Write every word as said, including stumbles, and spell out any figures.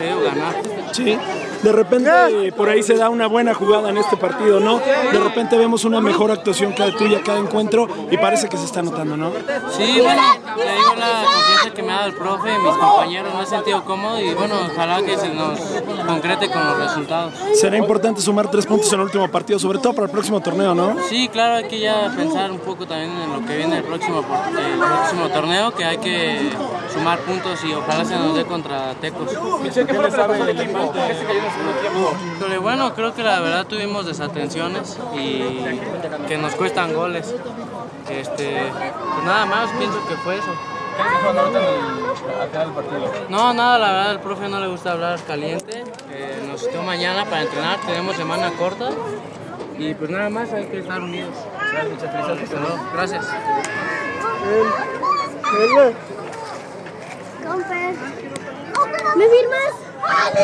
Ganar. Sí, de repente eh, por ahí se da una buena jugada en este partido, ¿no? De repente vemos una mejor actuación cada tuya, cada encuentro y parece que se está notando, ¿no? Sí, bueno, le digo la confianza que me ha dado el profe, mis compañeros, me he sentido cómodo y bueno, ojalá que se nos concrete con los resultados. Será importante sumar tres puntos en el último partido, sobre todo para el próximo torneo, ¿no? Sí, claro, hay que ya pensar un poco también en lo que viene el próximo, el próximo torneo, que hay que sumar puntos y ojalá se nos dé contra Tecos. ¿Qué fue la razón del equipo? ¿Qué se cayó en el segundo tiempo? Pero bueno, creo que la verdad tuvimos desatenciones y que nos cuestan goles. Este, pues nada más, pienso que fue eso. ¿Qué les dijo ahorita al final del partido? No, nada, la verdad, al profe no le gusta hablar caliente. Eh, nos citó mañana para entrenar, tenemos semana corta y pues nada más hay que estar unidos. Gracias, muchas felicidades. Gracias. ¿Me firmas?